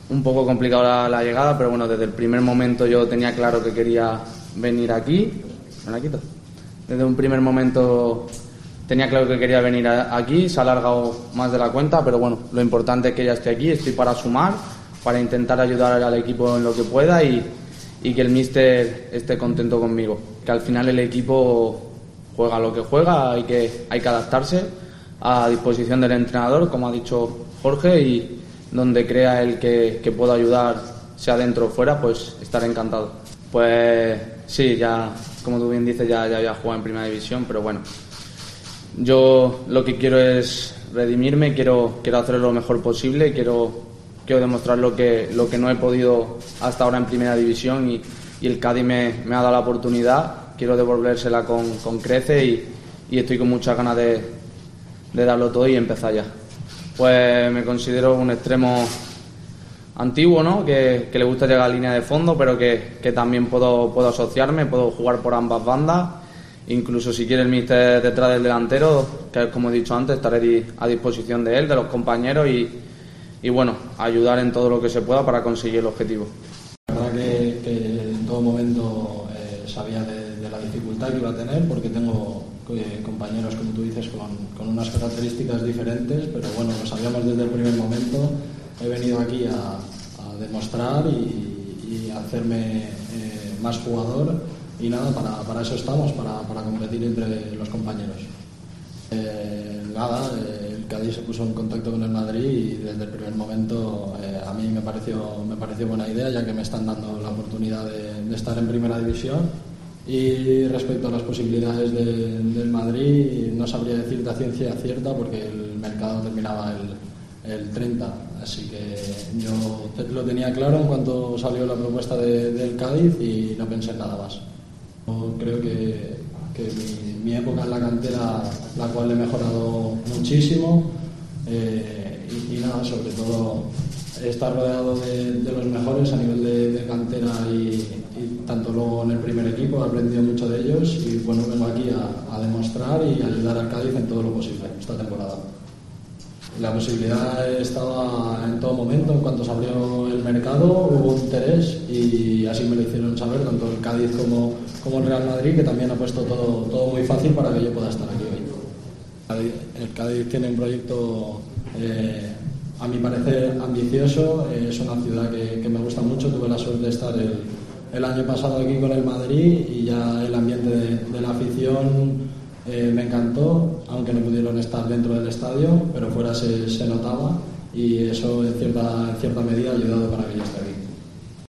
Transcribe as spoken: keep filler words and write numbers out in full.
un poco complicado la, la llegada, pero bueno, desde el primer momento yo tenía claro que quería venir aquí. ¿Me la quito? Desde un primer momento tenía claro que quería venir a, aquí, se ha alargado más de la cuenta, pero bueno, lo importante es que ya esté aquí, estoy para sumar, para intentar ayudar al equipo en lo que pueda y, y que el míster esté contento conmigo. Que al final el equipo juega lo que juega, hay que, hay que adaptarse a disposición del entrenador, como ha dicho Jorge, y donde crea él que, que puedo ayudar, sea dentro o fuera, pues estaré encantado. Pues sí, ya, como tú bien dices, ya, ya había jugado en Primera División, pero bueno, yo lo que quiero es redimirme, quiero, quiero hacer lo mejor posible, quiero, quiero demostrar lo que, lo que no he podido hasta ahora en Primera División y, y el Cádiz me, me ha dado la oportunidad, quiero devolvérsela con, con crece y, y estoy con muchas ganas de, de darlo todo y empezar ya. Pues me considero un extremo antiguo, ¿no? Que, que le gusta llegar a línea de fondo, pero que, que también puedo, puedo asociarme, puedo jugar por ambas bandas. Incluso si quiere el míster detrás del delantero, que como he dicho antes, estaré a disposición de él, de los compañeros y, y bueno, ayudar en todo lo que se pueda para conseguir el objetivo. La verdad que, que en todo momento eh, sabía de, de la dificultad que iba a tener, porque tengo eh, compañeros, como tú dices, con, con unas características diferentes, pero bueno, lo sabíamos desde el primer momento. He venido aquí a, a demostrar y, y hacerme eh, más jugador y nada, para, para eso estamos, para, para competir entre los compañeros. Eh, nada, eh, el Cádiz se puso en contacto con el Madrid y desde el primer momento eh, a mí me pareció, me pareció buena idea, ya que me están dando la oportunidad de, de estar en Primera División. Y respecto a las posibilidades de, del Madrid, no sabría decirte a ciencia cierta porque el mercado terminaba el, el treinta, así que yo te, lo tenía claro en cuanto salió la propuesta de, del Cádiz y no pensé en nada más. Yo creo que, que mi, mi época en la cantera, la cual he mejorado muchísimo, eh, y, y nada, sobre todo estar rodeado de, de los mejores a nivel de, de cantera y, y tanto luego en el primer equipo, he aprendido mucho de ellos y bueno, vengo aquí a, a demostrar y ayudar al Cádiz en todo lo posible esta temporada. La posibilidad estaba en todo momento, en cuanto se abrió el mercado hubo interés y así me lo hicieron saber tanto el Cádiz como, como el Real Madrid, que también ha puesto todo, todo muy fácil para que yo pueda estar aquí hoy. El Cádiz tiene un proyecto eh, a mi parecer ambicioso, eh, es una ciudad que, que me gusta mucho, tuve la suerte de estar el, el año pasado aquí con el Madrid y ya el ambiente de, de la afición eh, me encantó, aunque no pudieron estar dentro del estadio, pero fuera se, se notaba y eso en cierta, en cierta medida ha ayudado para que yo esté aquí.